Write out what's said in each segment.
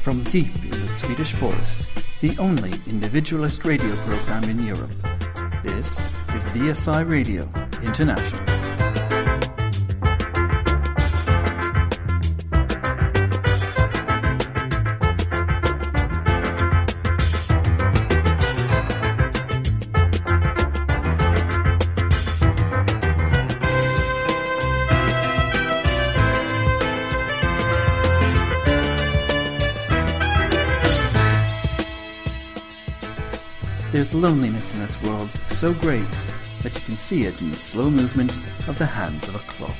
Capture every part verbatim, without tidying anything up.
from deep in the Swedish forest, the only individualist radio program in Europe. This is V S I Radio International. There's loneliness in this world so great that you can see it in the slow movement of the hands of a clock.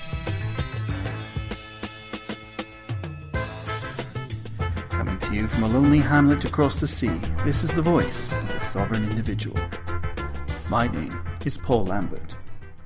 Coming to you from a lonely hamlet across the sea, this is the voice of the sovereign individual. My name is Paul Lambert.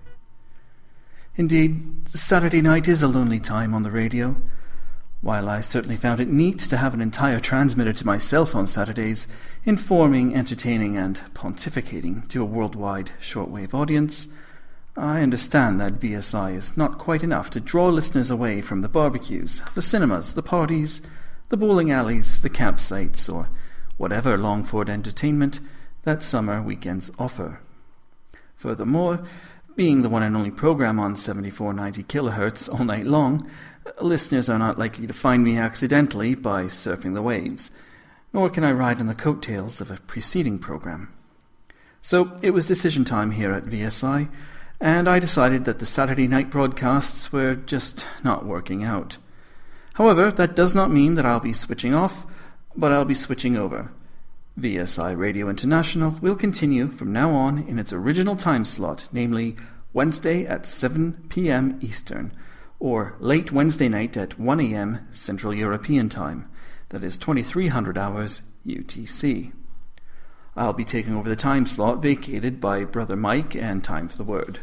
Indeed, Saturday night is a lonely time on the radio. While I certainly found it neat to have an entire transmitter to myself on Saturdays, informing, entertaining and pontificating to a worldwide shortwave audience, I understand that V S I is not quite enough to draw listeners away from the barbecues, the cinemas, the parties, the bowling alleys, the campsites, or whatever Longford entertainment that summer weekends offer. Furthermore, being the one and only program on seventy-four ninety kilohertz all night long, listeners are not likely to find me accidentally by surfing the waves, nor can I ride on the coattails of a preceding program. So it was decision time here at V S I, and I decided that the Saturday night broadcasts were just not working out. However, that does not mean that I'll be switching off, but I'll be switching over. V S I Radio International will continue from now on in its original time slot, namely Wednesday at seven p.m. Eastern, or late Wednesday night at one a.m. Central European Time, that is twenty-three hundred hours U T C. I'll be taking over the time slot vacated by Brother Mike and Time for the Word.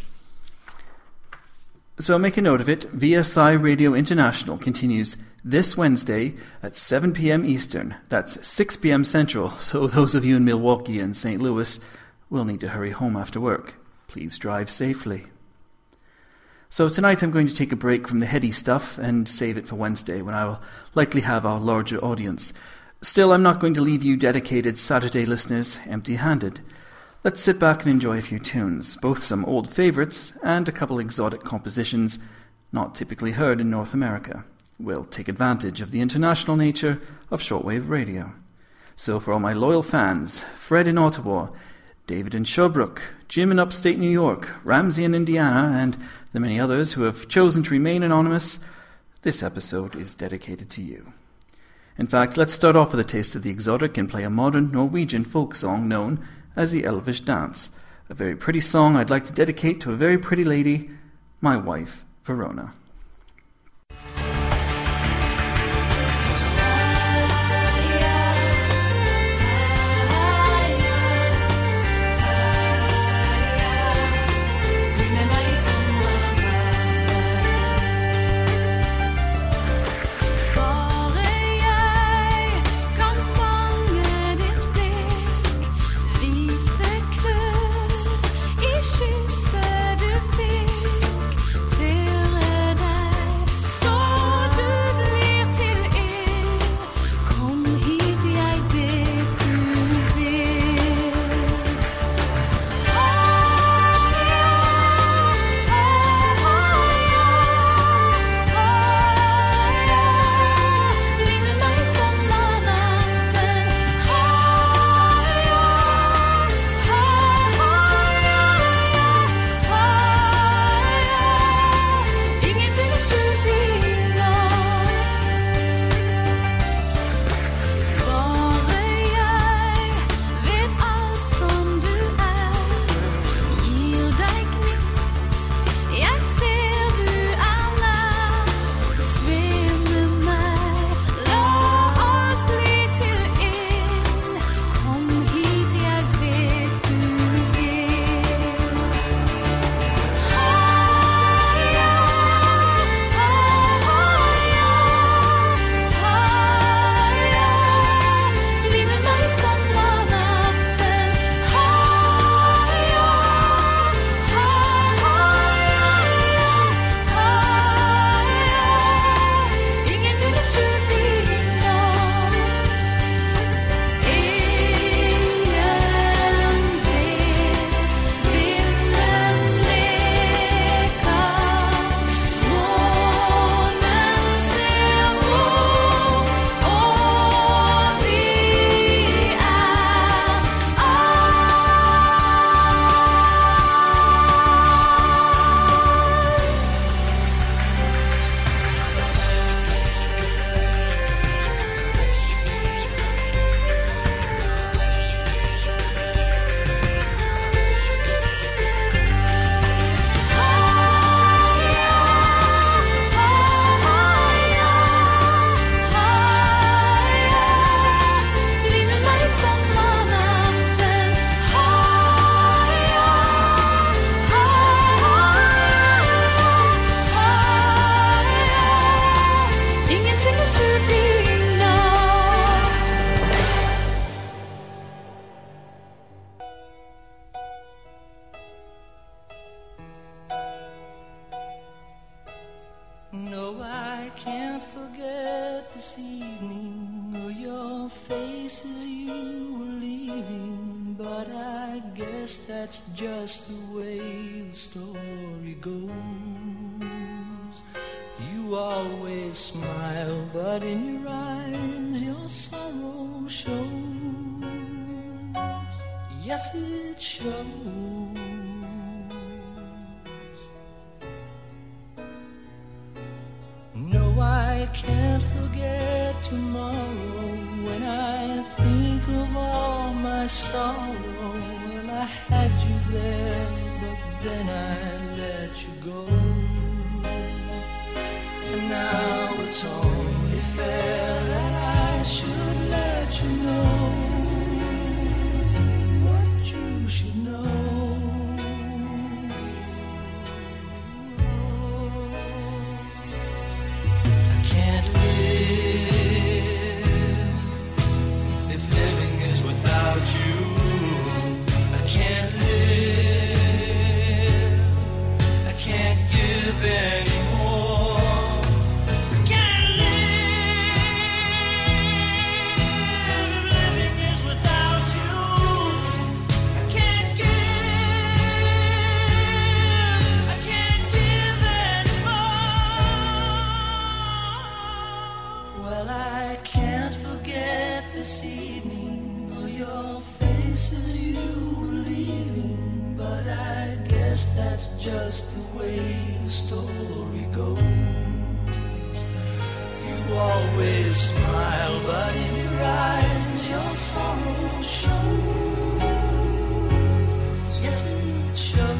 So make a note of it, V S I Radio International continues this Wednesday at seven p.m. Eastern, that's six p.m. Central, so those of you in Milwaukee and Saint Louis will need to hurry home after work. Please drive safely. So tonight I'm going to take a break from the heady stuff and save it for Wednesday, when I will likely have a larger audience. Still, I'm not going to leave you dedicated Saturday listeners empty-handed. Let's sit back and enjoy a few tunes, both some old favourites and a couple exotic compositions not typically heard in North America. We'll take advantage of the international nature of shortwave radio. So for all my loyal fans, Fred in Ottawa, David in Sherbrooke, Jim in upstate New York, Ramsey in Indiana, and the many others who have chosen to remain anonymous, this episode is dedicated to you. In fact, let's start off with a taste of the exotic and play a modern Norwegian folk song known as the Elvish Dance, a very pretty song I'd like to dedicate to a very pretty lady, my wife, Verona. Kysset du fikk, ture this evening, or your face as you were leaving, but I guess that's just the way the story goes. You always smile, but in your eyes your sorrow shows. Yes, it shows. No, I can't forget tomorrow. When I think of all my sorrow, well, I had you there, but then I let you go. And now it's only fair that I should let you know what you should know. Just the way the story goes. You always smile, but in your eyes your sorrow shows. Yes, it shows.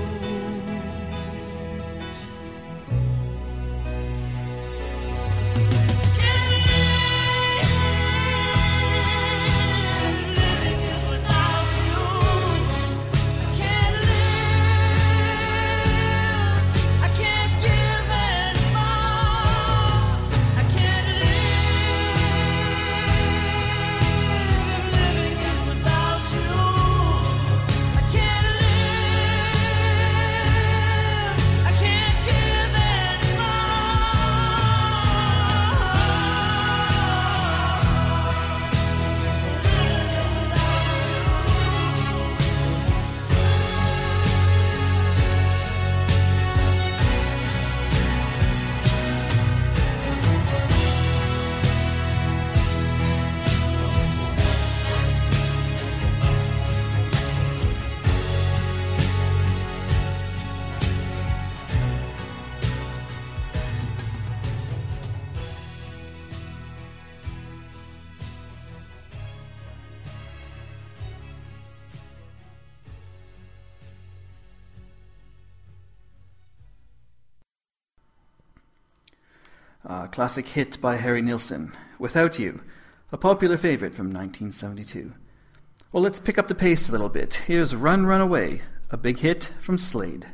A classic hit by Harry Nilsson, Without You, a popular favourite from nineteen seventy-two. Well, let's pick up the pace a little bit. Here's Run, Run Away, a big hit from Slade.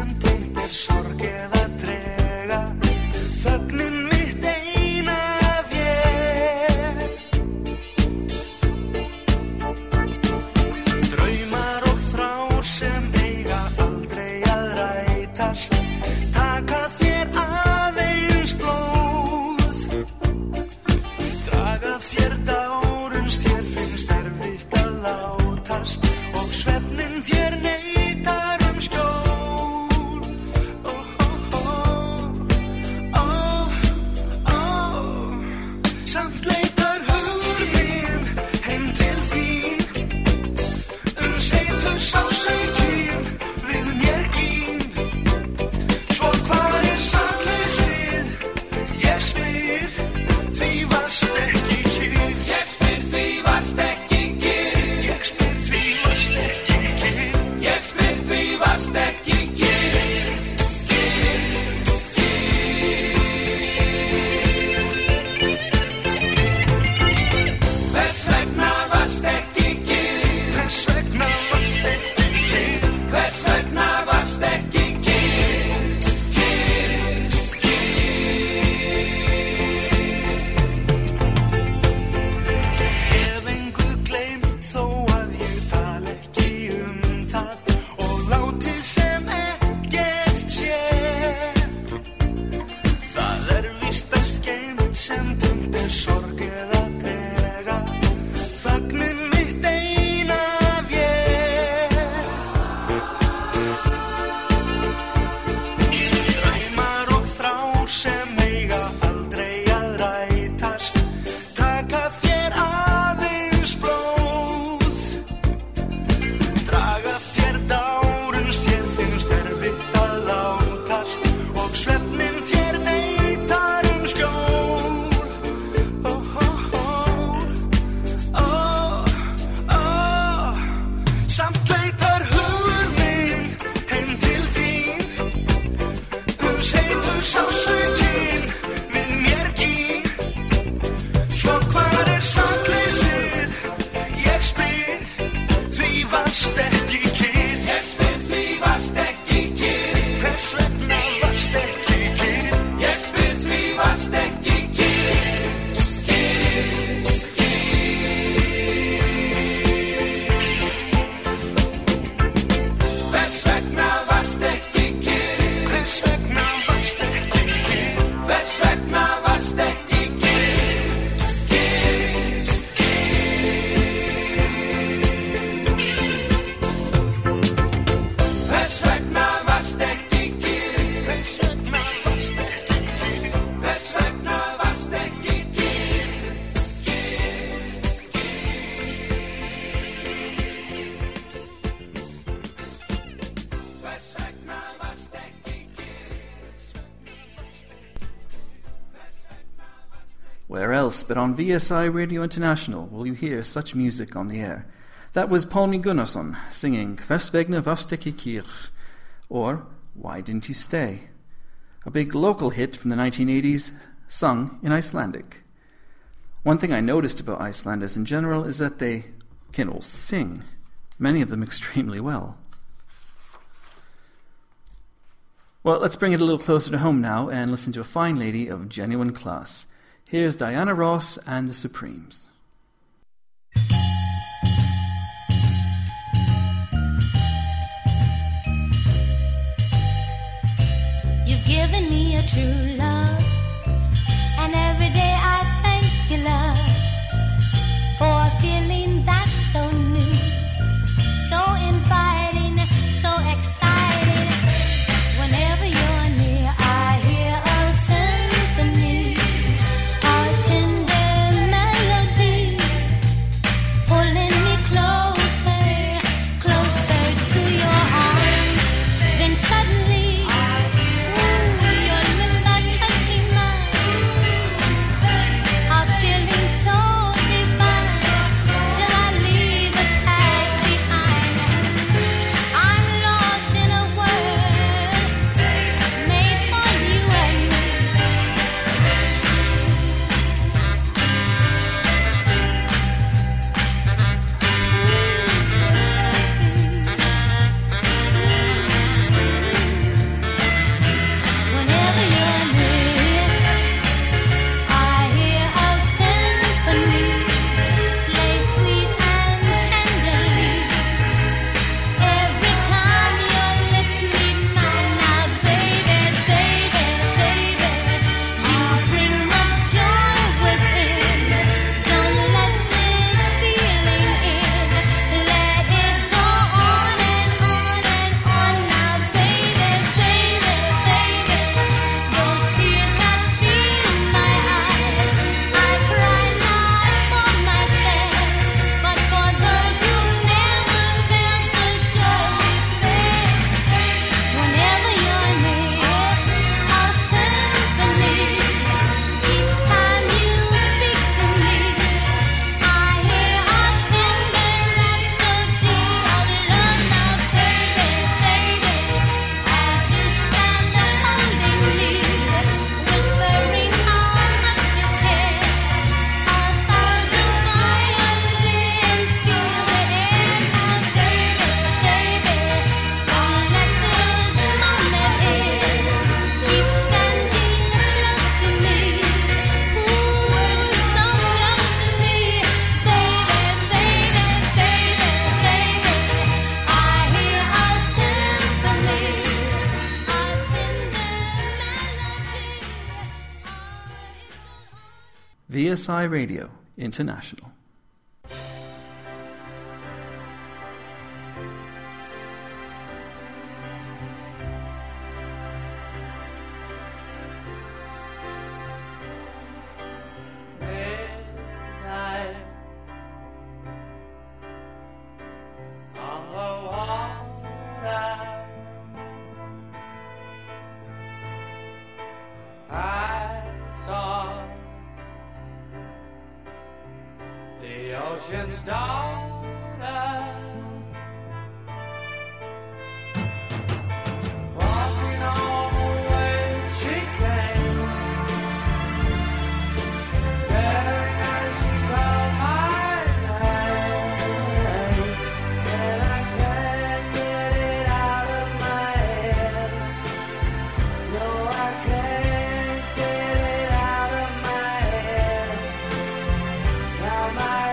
sem tengt er sorg eða trega, þögnin mitt eina vél. Draumar og þrár sem eiga aldrei að rætast, taka þér aðeins blóð, draga þér dárunst, þér finnst erfitt að látast og svefnin þér neitar um skjól. Oh, oh, oh, oh, oh. Samt leitar hugur minn heim til þín, umseitur sársaukinn við mér gín. Svo hvar er sakleysið? Ég spyr, því varst ekki kyrr. Ég spyr, því varst ekki kyrr. Ég spyr, því varst ekki kyrr. Ég spyr, því varst ekki kyrr. Hvers vegna varst ekki kyrr? Hvers vegna varst ekki kyrr? Hvers vegna varst ekki kyrr? Kyrr, Ég hef engu gleymt þó að ég tali ekki um það og láti sem ekkert sé. Það er víst best geymt sem tengt er sorg eða trega, þögnin mitt eina vél. Draumar og þrár sem eiga aldrei að rætast, taka þér aðeins blóð, draga þér dárunst, þér finnst erfitt að látast og svefnin þér neitar um skjól. Oh, oh, oh, oh, oh. Samt leitar hugur minn heim til þín, umseitur sársaukinn við mér gín. Svo hvar er sakleysið? Ég spyr, því varst ekki kyrr. Ég spyr, því varst ekki kyrr. Hvers vegna varst ekki kyrr? Ég spyr, því varst ekki kyrr. Kyrr, Hvers vegna varst ekki kyrr? Hvers vegna varst ekki kyrr? Hvers vegna varst ekki kyrr? Kyrr, Hvers vegna varst ekki kyrr? Hvers vegna varst ekki kyrr? Hvers vegna varst ekki kyrr? Hvers vegna varst ekki Where else but on V S I Radio International will you hear such music on the air? That was Pálmi Gunnarsson singing Hvers vegna varst ekki kyrr, or Why Didn't You Stay? A big local hit from the nineteen eighties, sung in Icelandic. One thing I noticed about Icelanders in general is that they can all sing, many of them extremely well. Well, let's bring it a little closer to home now and listen to a fine lady of genuine class. Here's Diana Ross and the Supremes. You've given me a true love, and every day I thank you, love, for a feeling that's so new, so inviting, so exciting. Whenever you're near, I hear a symphony, a tender melody, pulling me closer, closer to your arms. Then suddenly, ooh, your lips are touching mine. V S I Radio International. Ocean's daughter, walking all the way she came, staring as she called my name, and I can't get it out of my head. No, I can't get it out of my head. Now my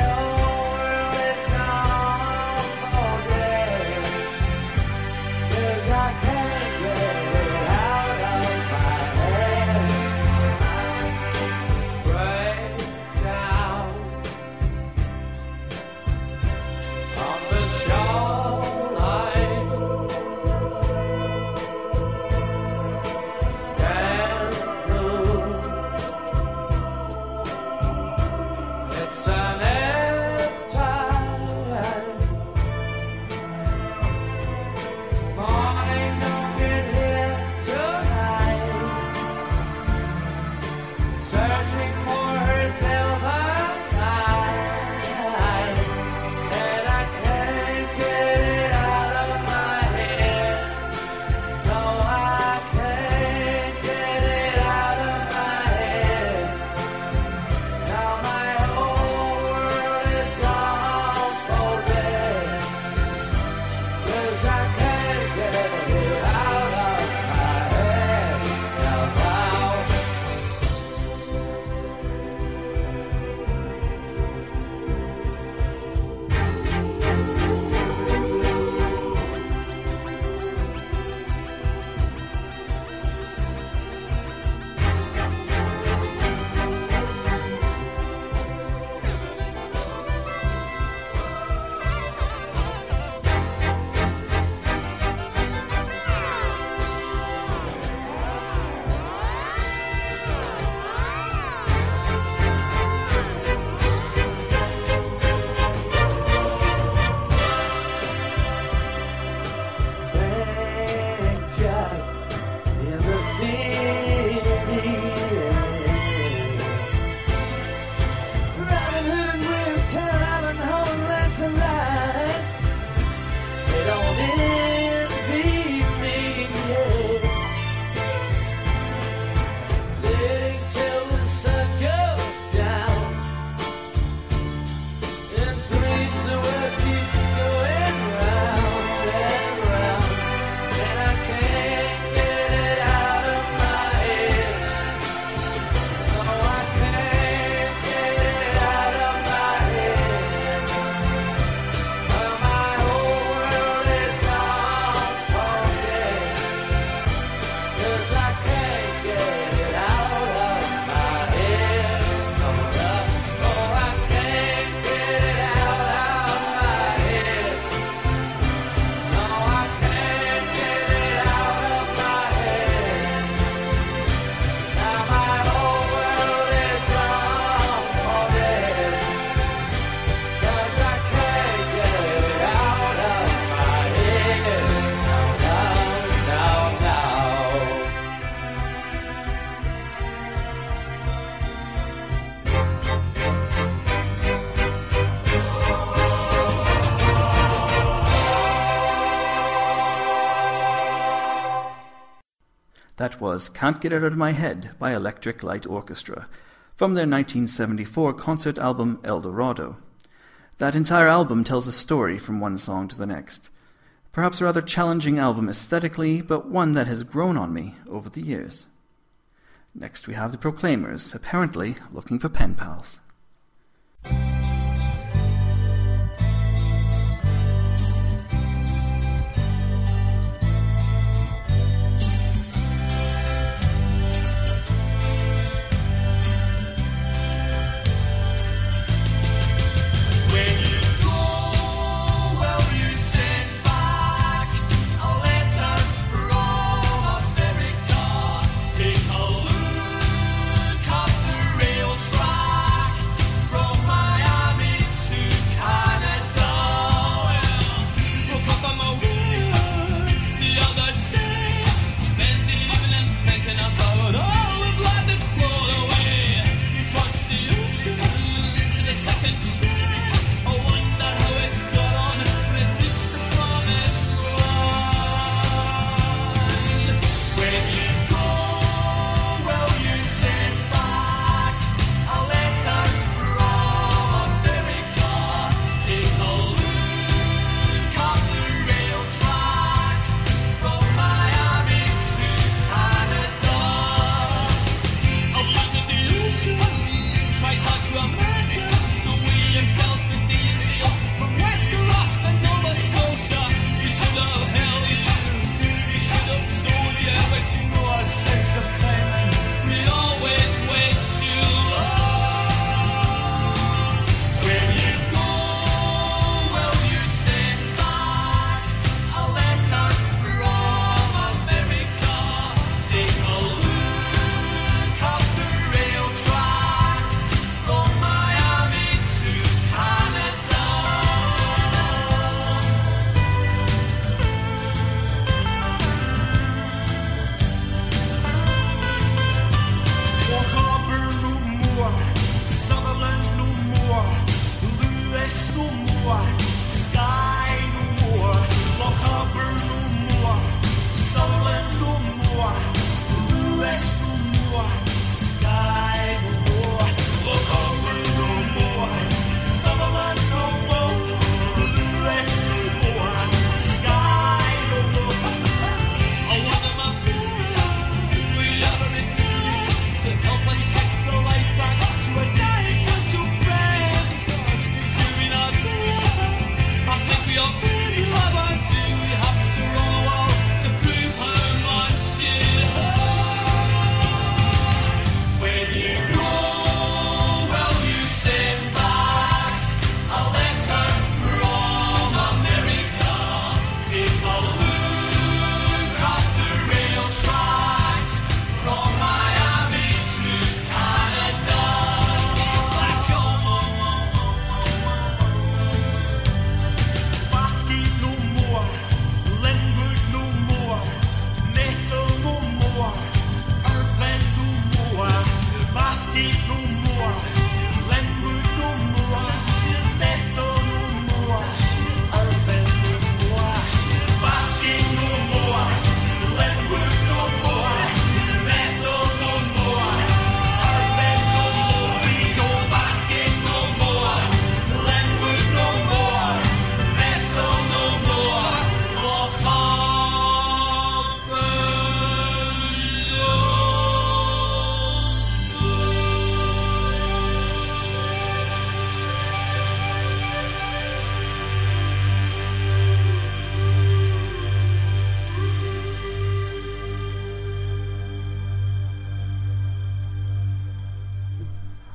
That was Can't Get It Out of My Head by Electric Light Orchestra, from their nineteen seventy-four concert album El Dorado. That entire album tells a story from one song to the next. Perhaps a rather challenging album aesthetically, but one that has grown on me over the years. Next we have the Proclaimers, apparently looking for pen pals.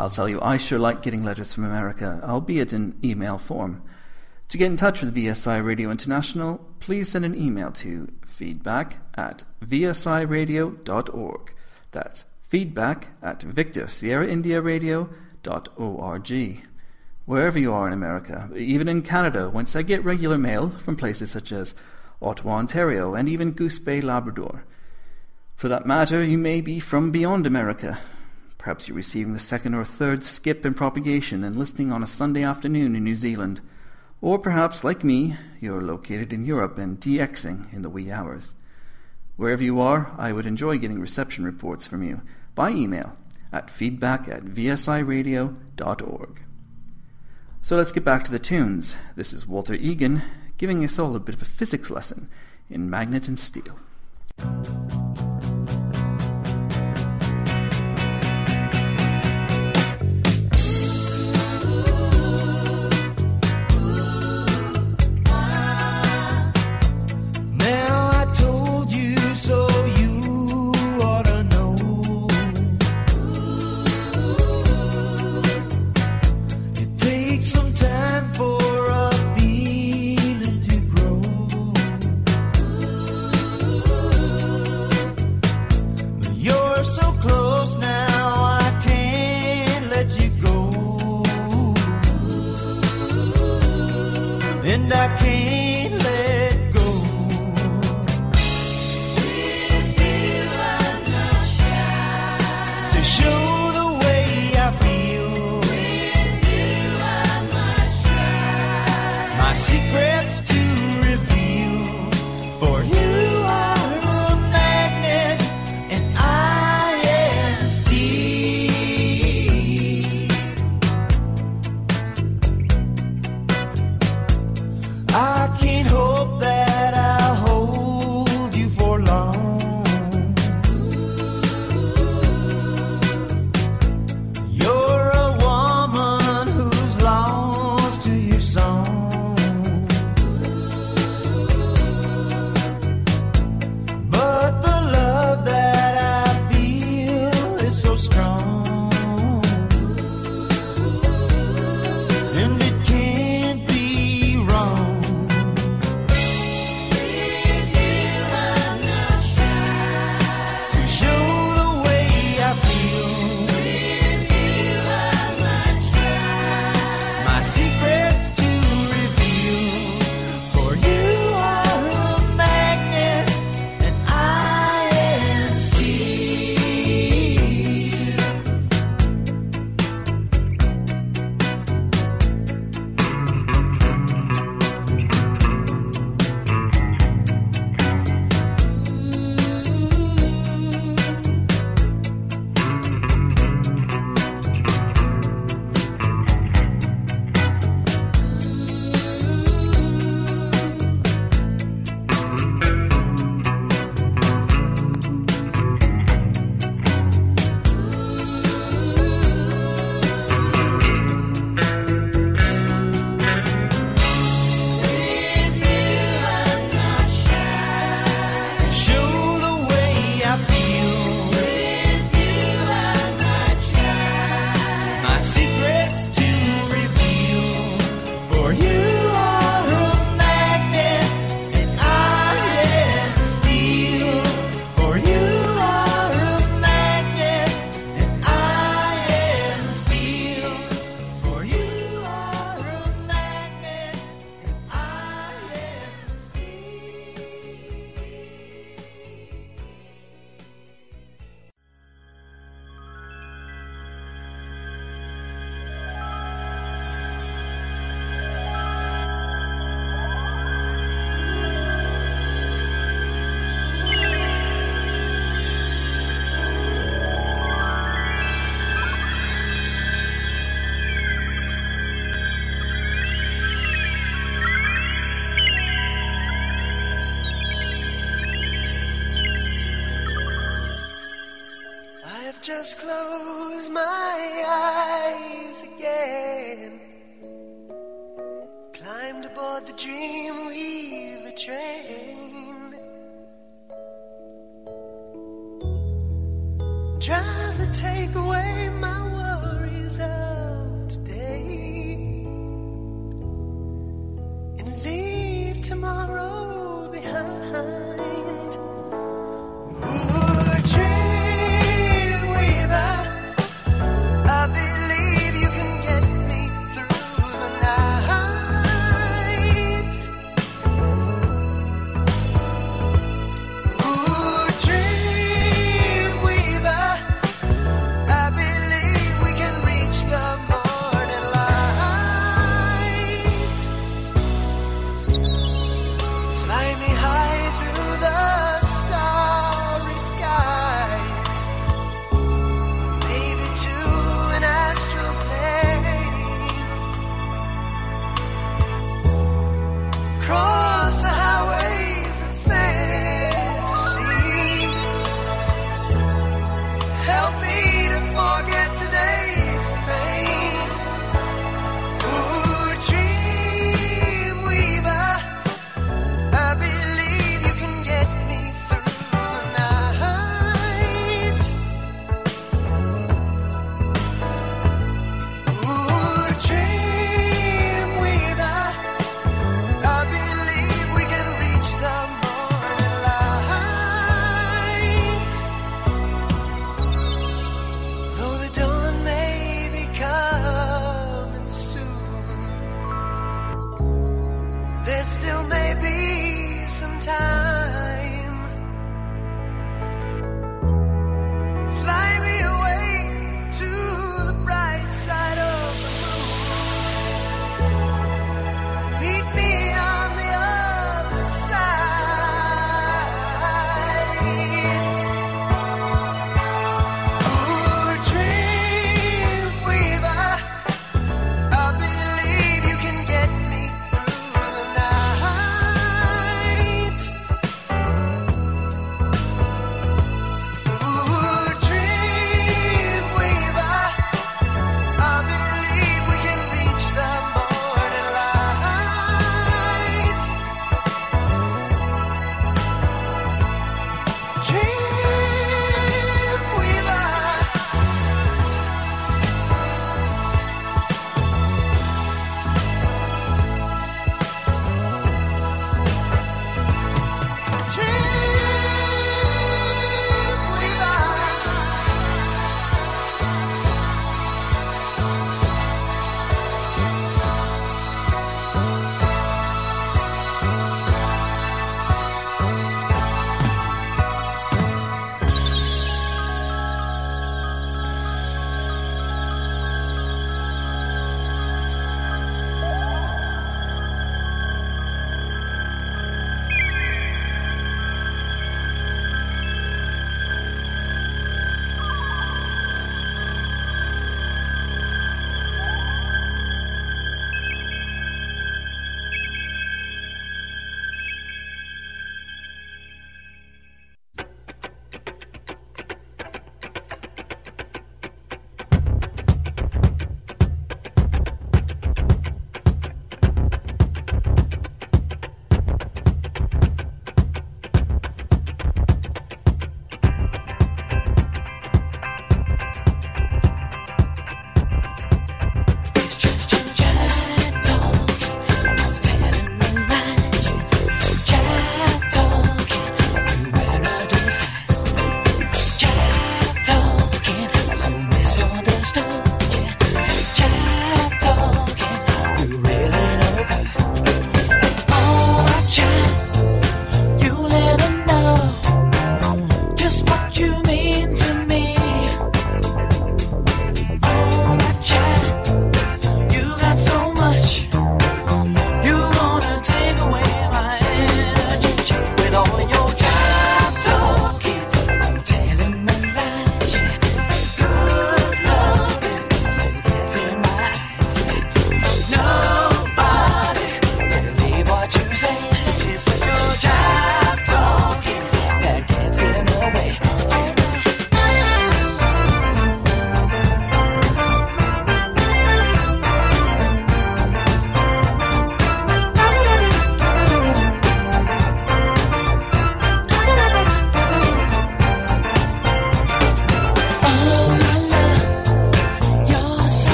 I'll tell you, I sure like getting letters from America, albeit in email form. To get in touch with V S I Radio International, please send an email to feedback at v s i radio dot org. That's feedback at Victor Sierra India Radio dot org. Wherever you are in America, even in Canada, whence I get regular mail from places such as Ottawa, Ontario, and even Goose Bay, Labrador. For that matter, you may be from beyond America. Perhaps you're receiving the second or third skip in propagation and listening on a Sunday afternoon in New Zealand. Or perhaps, like me, you're located in Europe and DXing in the wee hours. Wherever you are, I would enjoy getting reception reports from you by email at feedback at v s i radio dot org. So let's get back to the tunes. This is Walter Egan giving us all a bit of a physics lesson in magnet and steel. Just close my eyes again. Climbed aboard the Dreamweaver train. Drive to take away my worries hours of today and leave tomorrow behind. Ooh, dream weaver, I believe you can get me through the night. Ooh, dream weaver, I believe we can reach the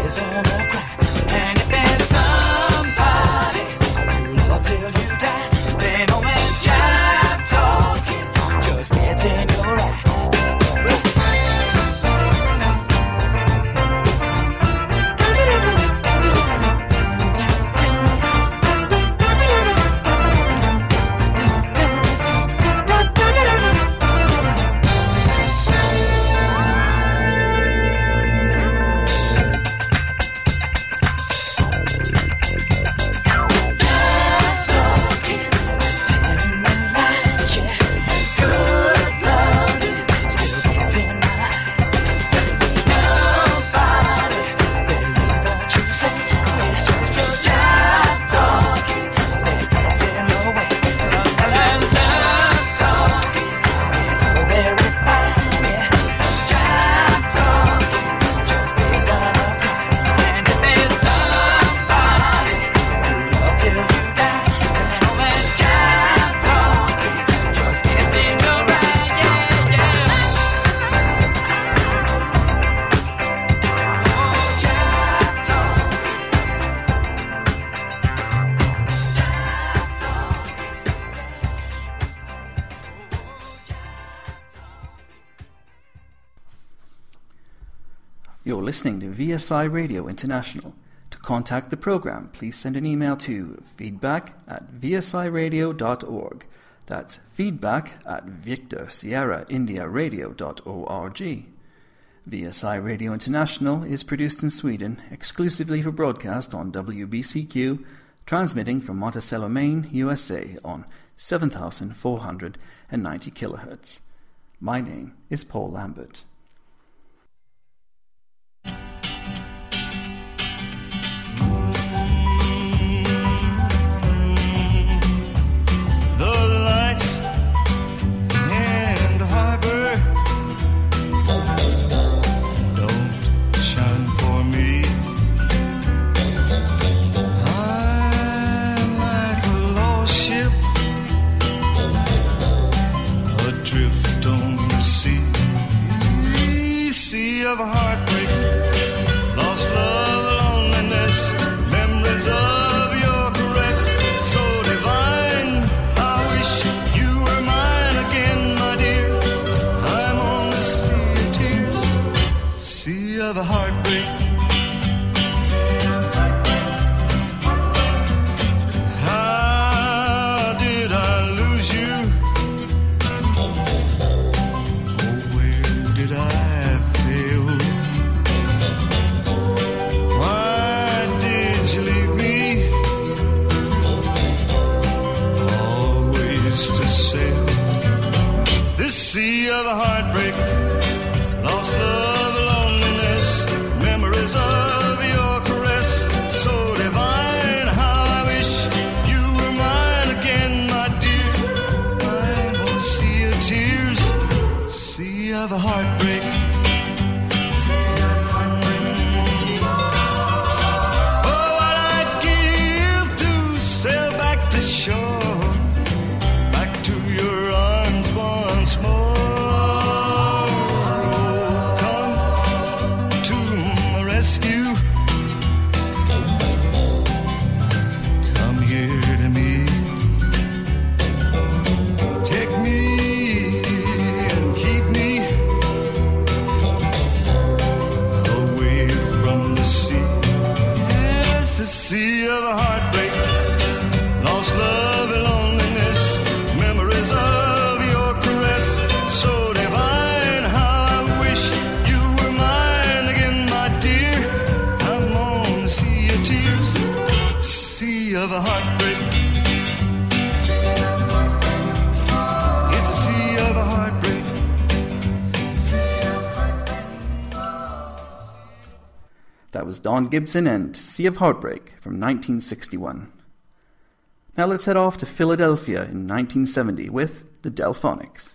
tears and a cry. And if there's somebody who love till you die, then no man's jive talking just gets in your eye. You're listening to V S I Radio International. To contact the program, please send an email to feedback at v s i radio dot org. That's feedback at Victor Sierra India Radio dot org. V S I Radio International is produced in Sweden exclusively for broadcast on W B C Q, transmitting from Monticello, Maine, U S A on seven thousand four hundred ninety kilohertz. My name is Paul Lambert. Of a heartbreak, lost love, loneliness, memories of your caress, so divine. I wish you were mine again, my dear. I'm on the sea of tears, sea of a heartbreak. How did I lose you? Oh, where did I? Sea of a heartbreak, lost love, loneliness, memories of your caress, so divine. How I wish you were mine again, my dear. I'm on a sea of tears, sea of a heartbreak. Oh, what I'd give to sail back to shore, back to your arms once more. Rescue. Come here to me. Take me and keep me away from the sea. Yes, the sea of a heartbreak, lost love and loneliness, memories of your caress, so divine. How I wish you were mine again, my dear. I'm on the sea of tears, sea of a heartbreak. It's a sea of a heartbreak. That was Don Gibson and Sea of Heartbreak from nineteen sixty-one. Now let's head off to Philadelphia in nineteen seventy with the Delphonics.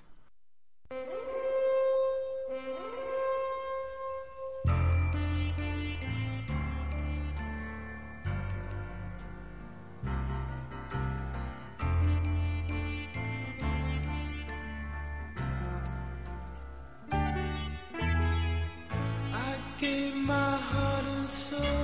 I gave my heart and soul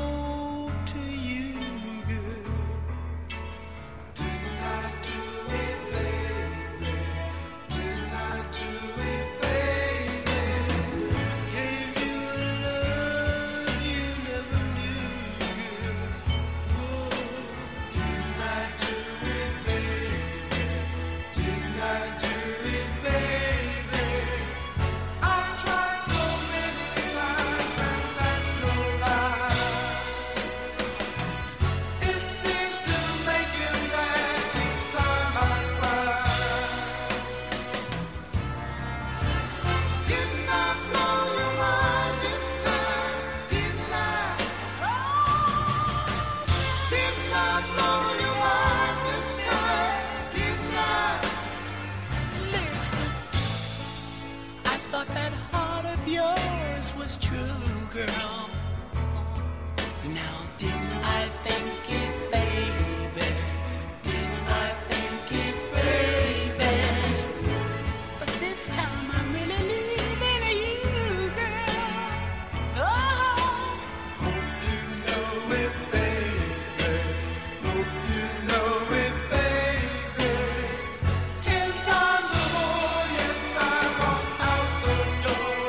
Didn't I think it, baby? Didn't I think it, baby? But this time I'm really leaving you, girl. Oh, Hope you know it, baby. Hope you know it, baby. ten times or more, yes, I walk out the door.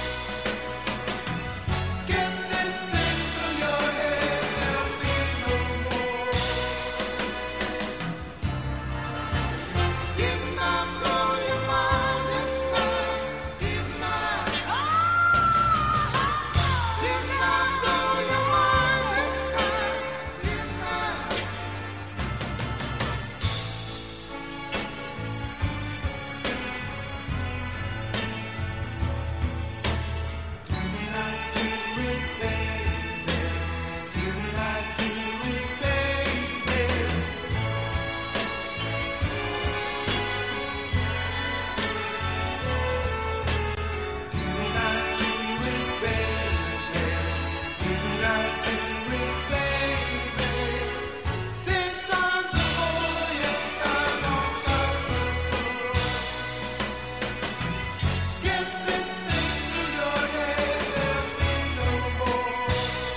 Get this thing through your head, there'll be no more. Didn't I blow your mind this time? Didn't I? Didn't I blow your mind this time? Didn't I? Didn't I do it, baby? Didn't I do it, baby? Didn't I do it, baby? Didn't I do it, baby? Ten times or more, yes, I walk out the door. Get this thing through your head, there'll be no more.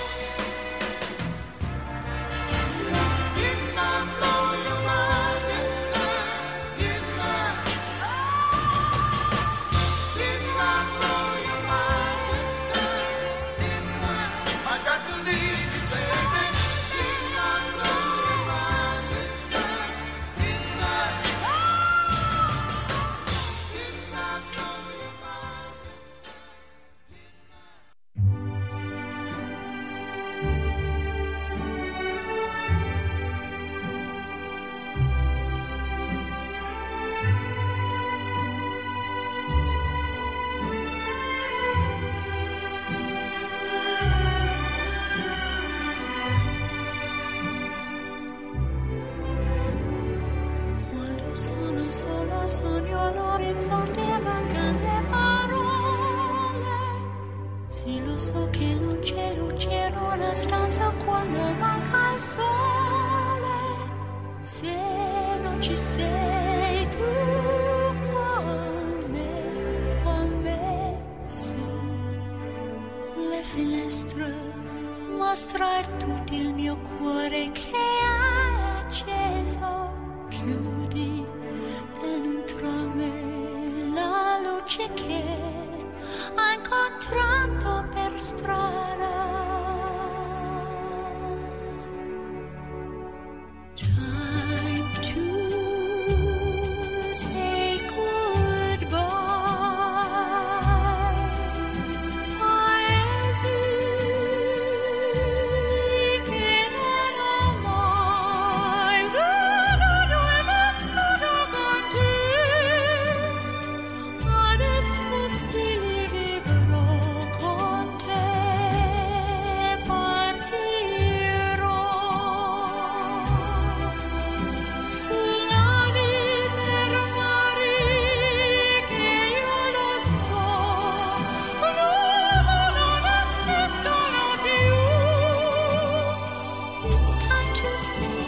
Didn't I blow your mind this time? Didn't I? Didn't I blow your mind this time? Didn't I? I got to leave you, baby. Didn't I blow your mind this time? Didn't I? Didn't I blow your mind this time? Quando sono solo sogno all'orizzonte e mancano le parole. Sì, lo so che non c'è luce in una stanza quando manca il sole. Se non ci sei tu con me, con me, sì. Le finestre mostra tutto il mio cuore che è acceso. Chiudi dentro me la luce che ha incontrato per strada. Time to say goodbye. Paesi che non ho mai veduto e vissuto con te. Adesso sì li vivrò con te. Partirò sulla vita per mari che io lo so, l'uomo non esistono più. It's time to say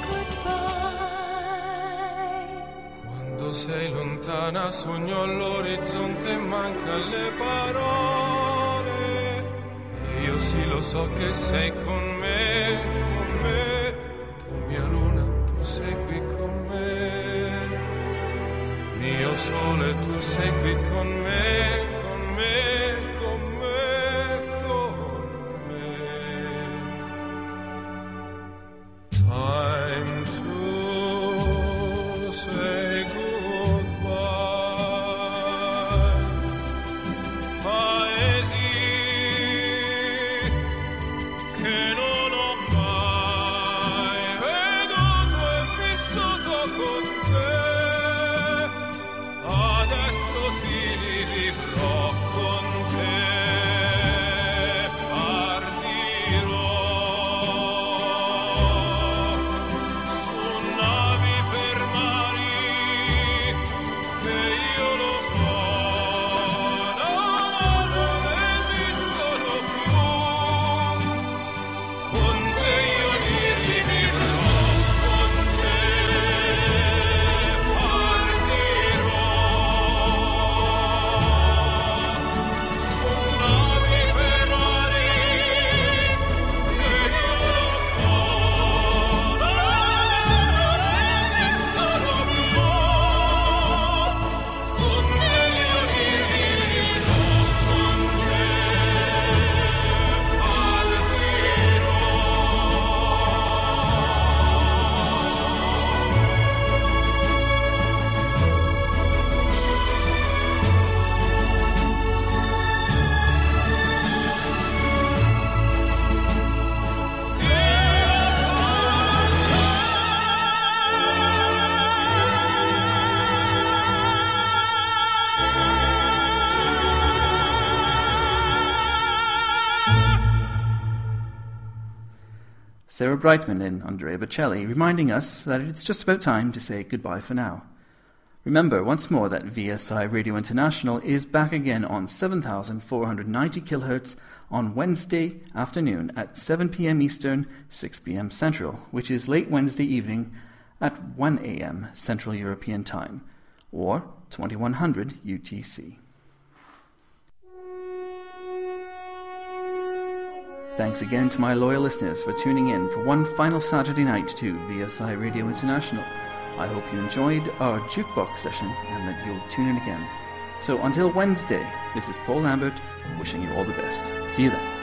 goodbye. Quando sei lontana sogno all'orizzonte e manca le parole. E io sì lo so che sei con me, con me. Tu mia luna, tu sei qui con me. Mio sole, tu sei qui con me, con me, con me, con me. Time to say goodbye. Paesi che non Sarah Brightman and Andrea Bocelli, reminding us that it's just about time to say goodbye for now. Remember once more that V S I Radio International is back again on seven thousand four hundred ninety kilohertz on Wednesday afternoon at seven p.m. Eastern, six p.m. Central, which is late Wednesday evening at one a.m. Central European Time, or twenty-one hundred U T C. Thanks again to my loyal listeners for tuning in for one final Saturday night to V S I Radio International. I hope you enjoyed our jukebox session and that you'll tune in again. So until Wednesday, this is Paul Lambert wishing you all the best. See you then.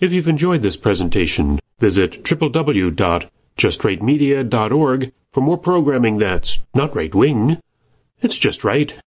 If you've enjoyed this presentation, visit w w w dot just right media dot org for more programming that's not right-wing. It's just right.